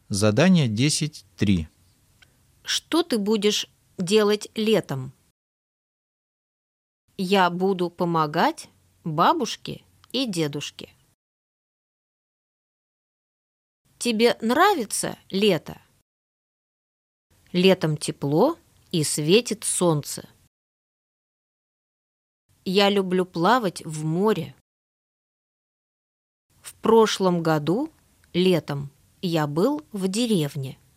Задание 10.3. Что ты будешь делать летом? Я буду помогать бабушке и дедушке. Тебе нравится лето? Летом тепло и светит солнце. Я люблю плавать в море. В прошлом году летом я был в деревне.